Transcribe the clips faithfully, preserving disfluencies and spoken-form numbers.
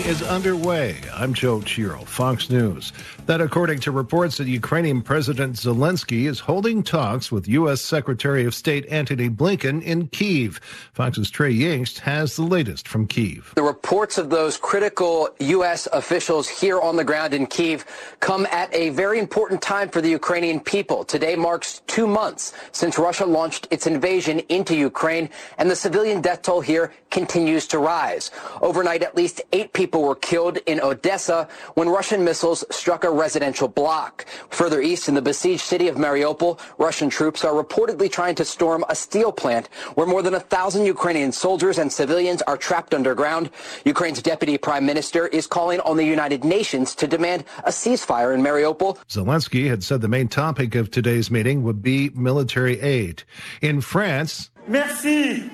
is underway. I'm Joe Chiro, Fox News. That according to reports that Ukrainian President Zelensky is holding talks with U S. Secretary of State Antony Blinken in Kyiv. Fox's Trey Yingst has the latest from Kyiv. The reports of those critical U S officials here on the ground in Kyiv come at a very important time for the Ukrainian people. Today marks two months since Russia launched its invasion into Ukraine, and the civilian death toll here continues to rise. Overnight, at least eight people were killed in Odessa when Russian missiles struck a residential block. Further east in the besieged city of Mariupol, Russian troops are reportedly trying to storm a steel plant where more than a thousand Ukrainian soldiers and civilians are trapped underground. Ukraine's deputy prime minister is calling on the United Nations to demand a ceasefire in Mariupol. Zelensky had said the main topic of today's meeting would be military aid. In France, Merci.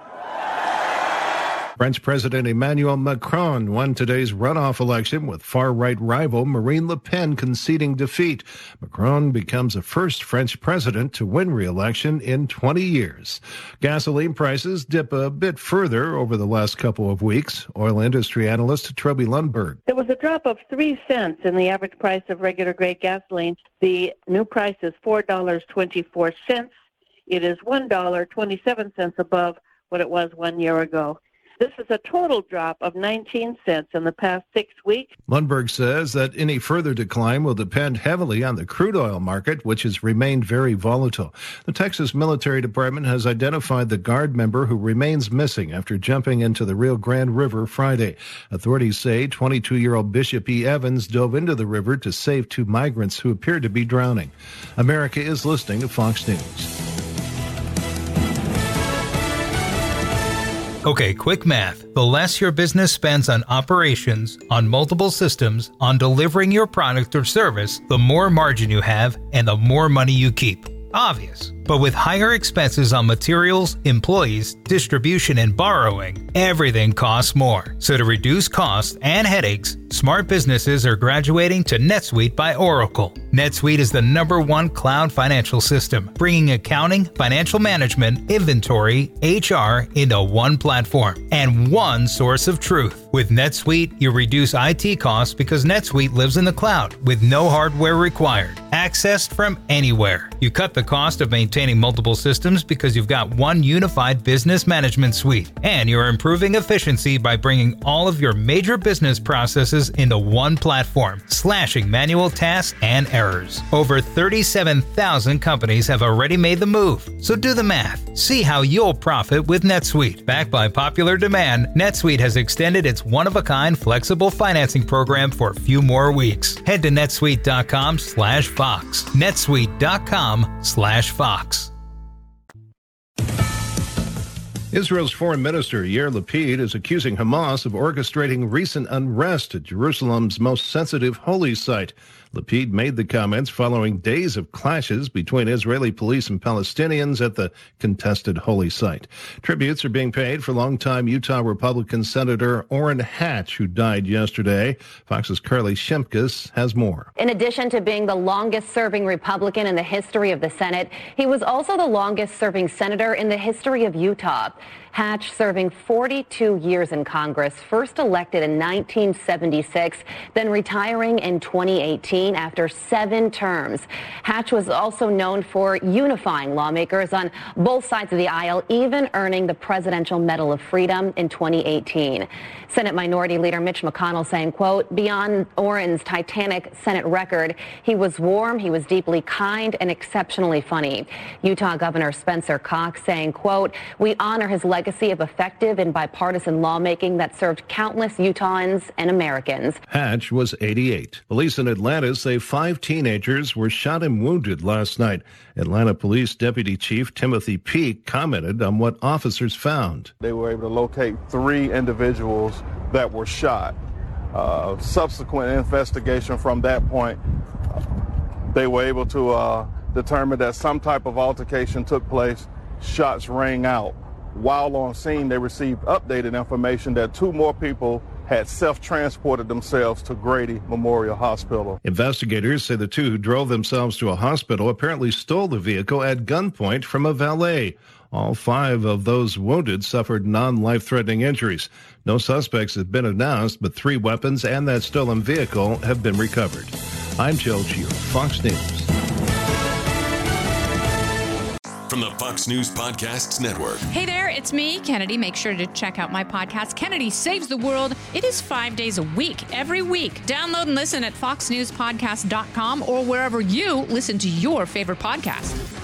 French President Emmanuel Macron won today's runoff election with far-right rival Marine Le Pen conceding defeat. Macron becomes the first French president to win re-election in twenty years. Gasoline prices dip a bit further over the last couple of weeks. Oil industry analyst Troby Lundberg. There was a drop of three cents in the average price of regular grade gasoline. The new price is four dollars and twenty-four cents. It is one dollar and twenty-seven cents above what it was one year ago. This is a total drop of nineteen cents in the past six weeks. Lundberg says that any further decline will depend heavily on the crude oil market, which has remained very volatile. The Texas Military Department has identified the Guard member who remains missing after jumping into the Rio Grande River Friday. Authorities say twenty-two-year-old Bishop E. Evans dove into the river to save two migrants who appeared to be drowning. America is listening to Fox News. Okay, quick math. The less your business spends on operations, on multiple systems, on delivering your product or service, the more margin you have and the more money you keep. Obvious. But with higher expenses on materials, employees, distribution, and borrowing, everything costs more. So to reduce costs and headaches, smart businesses are graduating to NetSuite by Oracle. NetSuite is the number one cloud financial system, bringing accounting, financial management, inventory, H R into one platform and one source of truth. With NetSuite, you reduce I T costs because NetSuite lives in the cloud with no hardware required, accessed from anywhere. You cut the cost of maintaining multiple systems because you've got one unified business management suite, and you're improving efficiency by bringing all of your major business processes into one platform, slashing manual tasks and errors. Over thirty-seven thousand companies have already made the move, so do the math. See how you'll profit with NetSuite. Backed by popular demand, NetSuite has extended its one-of-a-kind flexible financing program for a few more weeks. Head to netsuite.com slash Fox. netsuite.com slash Fox. Israel's Foreign Minister Yair Lapid is accusing Hamas of orchestrating recent unrest at Jerusalem's most sensitive holy site. Lapid made the comments following days of clashes between Israeli police and Palestinians at the contested holy site. Tributes are being paid for longtime Utah Republican Senator Orrin Hatch, who died yesterday. Fox's Carly Shimkus has more. In addition to being the longest-serving Republican in the history of the Senate, he was also the longest-serving senator in the history of Utah. Hatch serving forty-two years in Congress, first elected in nineteen seventy-six, then retiring in twenty eighteen after seven terms. Hatch was also known for unifying lawmakers on both sides of the aisle, even earning the Presidential Medal of Freedom in twenty eighteen. Senate Minority Leader Mitch McConnell saying, quote, beyond Orrin's titanic Senate record, he was warm, he was deeply kind, and exceptionally funny. Utah Governor Spencer Cox saying, quote, we honor his legacy of effective and bipartisan lawmaking that served countless Utahns and Americans. Hatch was eighty-eight. Police in Atlanta say five teenagers were shot and wounded last night. Atlanta Police Deputy Chief Timothy Peake commented on what officers found. They were able to locate three individuals that were shot. Uh, subsequent investigation from that point, they were able to uh, determine that some type of altercation took place. Shots rang out. While on scene, they received updated information that two more people had self-transported themselves to Grady Memorial Hospital. Investigators say the two who drove themselves to a hospital apparently stole the vehicle at gunpoint from a valet. All five of those wounded suffered non-life-threatening injuries. No suspects have been announced, but three weapons and that stolen vehicle have been recovered. I'm Joe Shear, Fox News. From the Fox News Podcasts Network. Hey there, it's me, Kennedy. Make sure to check out my podcast, Kennedy Saves the World. It is five days a week, every week. Download and listen at fox news podcast dot com or wherever you listen to your favorite podcast.